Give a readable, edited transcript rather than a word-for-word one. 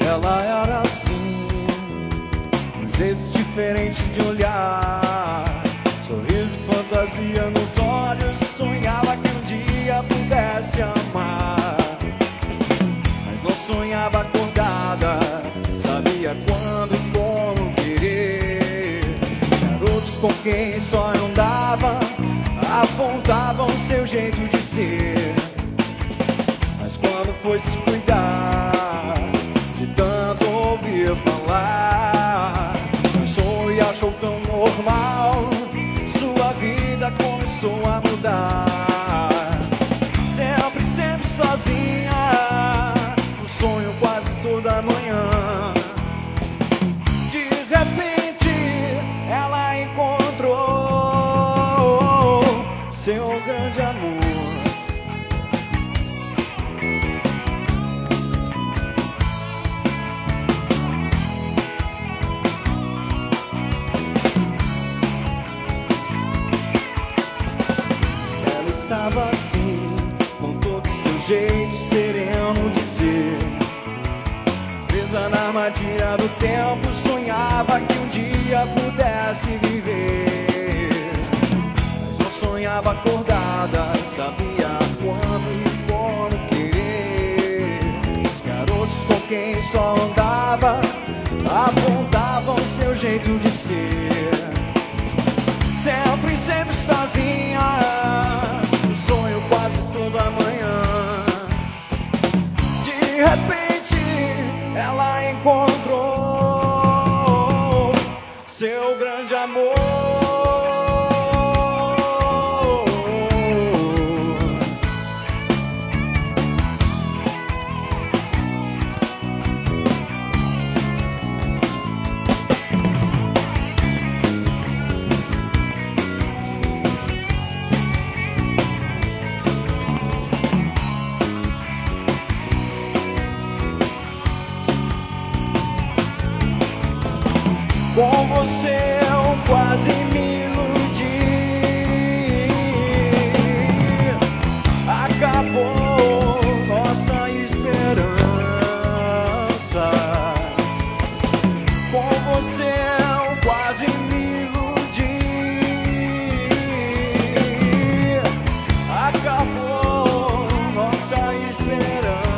Ela era assim, um jeito diferente de olhar, sorriso e fantasia nos olhos. Sonhava que um dia pudesse amar, mas não sonhava acordada. Sabia quando e como querer. Garotos com quem só andava apontavam seu jeito de ser, mas quando foi se cuidar de tanto ouvir falar, cansou e achou tão normal. Sua vida começou a mudar. Sempre, sempre sozinha, um sonho quase toda manhã. De repente ela encontrou seu grande amor. Ela estava assim, com todo seu jeito sereno de ser, presa na armadilha do tempo. Sonhava que um dia pudesse viver, mas não sonhava acordada. Sabia quando e como querer. Os garotos com quem só andava apontavam seu jeito de ser. Sempre, sempre sozinha, um sonho quase toda manhã. De repente ela encontrou seu grande amor. Com você eu quase me iludi. Acabou nossa esperança. Com você eu quase me iludi. Acabou nossa esperança.